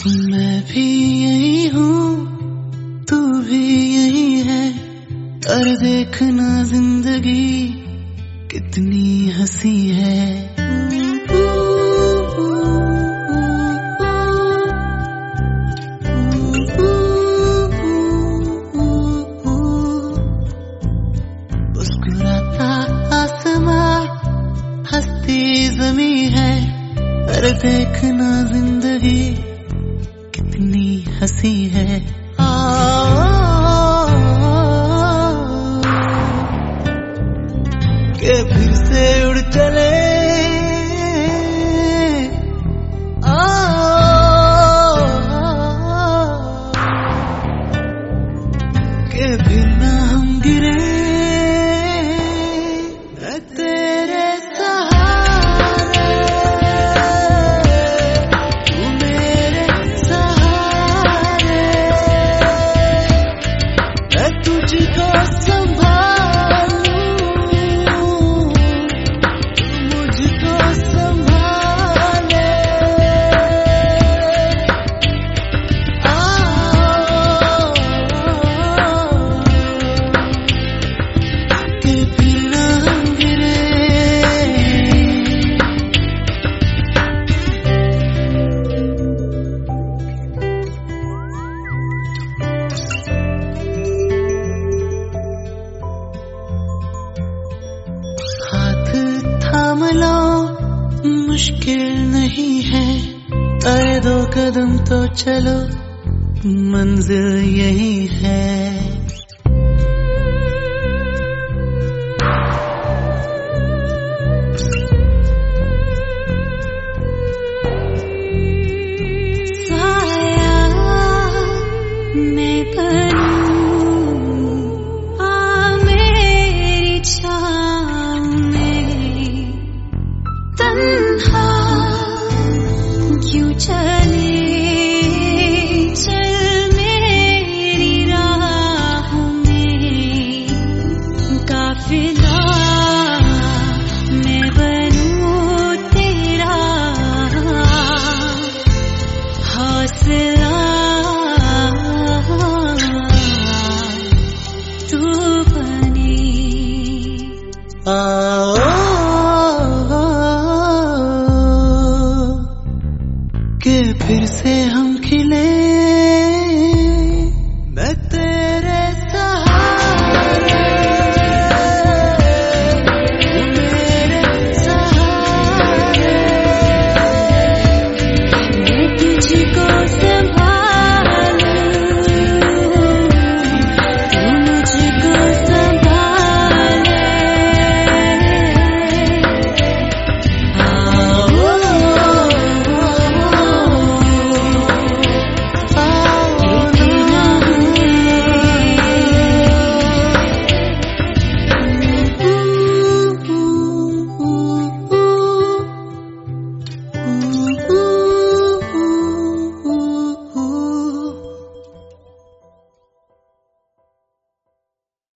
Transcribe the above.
मैं भी यही हूँ, तू भी यही है। और देखना जिंदगी कितनी हंसी है। मुस्कुराता आसमां हंसती ज़मीं है। और देखना जिंदगी कितनी हंसी है। के फिर से उड़ चले के फिर ना हम गिरे तेरे सहारे। तू मेरे सहारे, मैं तुझको संभालूं, मुझको संभाले। के फिर ना हम गिरे। हाथ थाम लो, मुश्किल नहीं है। अरे दो कदम तो चलो, मंजिल यही है। साया मैं बनूं, मेरी छाँव में तन्हा क्यों चले। चल मेरी राह में काफिला, मैं बनूं तेरा हौसला। तू बने के फिर से हम खिले